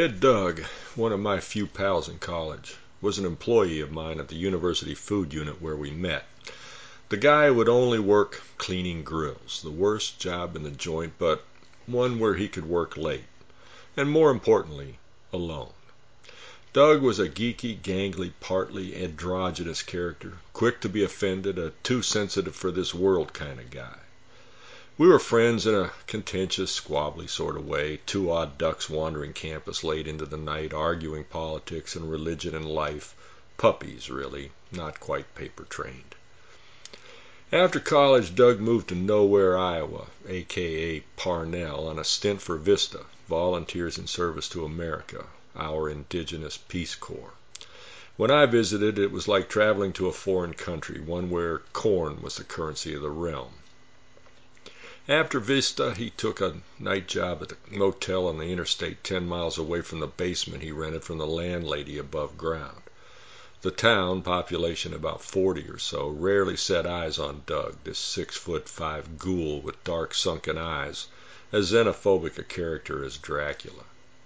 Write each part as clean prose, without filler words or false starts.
Ed Doug, one of my few pals in college, was an employee of mine at the university food unit where we met. The guy would only work cleaning grills, the worst job in the joint, but one where he could work late, and more importantly, alone. Doug was a geeky, gangly, partly androgynous character, quick to be offended, a too sensitive for this world kind of guy. We were friends in a contentious, squabbly sort of way, two odd ducks wandering campus late into the night, arguing politics and religion and life. Puppies, really, not quite paper-trained. After college, Doug moved to Nowhere, Iowa, a.k.a. Parnell, on a stint for VISTA, Volunteers in Service to America, our indigenous Peace Corps. When I visited, it was like traveling to a foreign country, one where corn was the currency of the realm. After VISTA, he took a night job at a motel on the interstate 10 miles away from the basement he rented from the landlady above ground. The town, population about 40 or so, rarely set eyes on Doug, this 6'5" ghoul with dark sunken eyes, as xenophobic a character as Dracula.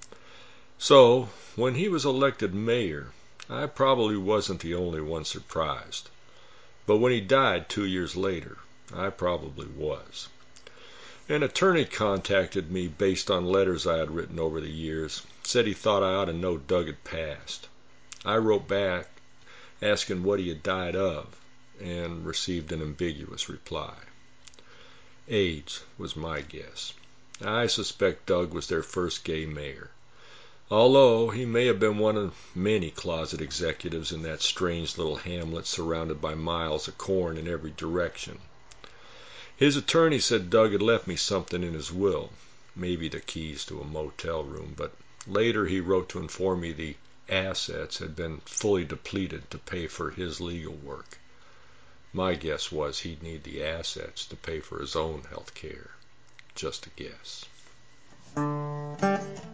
So, when he was elected mayor, I probably wasn't the only one surprised. But when he died 2 years later, I probably was. An attorney contacted me based on letters I had written over the years, said he thought I ought to know Doug had passed. I wrote back asking what he had died of, and received an ambiguous reply. AIDS was my guess. I suspect Doug was their first gay mayor, although he may have been one of many closet executives in that strange little hamlet surrounded by miles of corn in every direction. His attorney said Doug had left me something in his will, maybe the keys to a motel room, but later he wrote to inform me the assets had been fully depleted to pay for his legal work. My guess was he'd need the assets to pay for his own health care. Just a guess.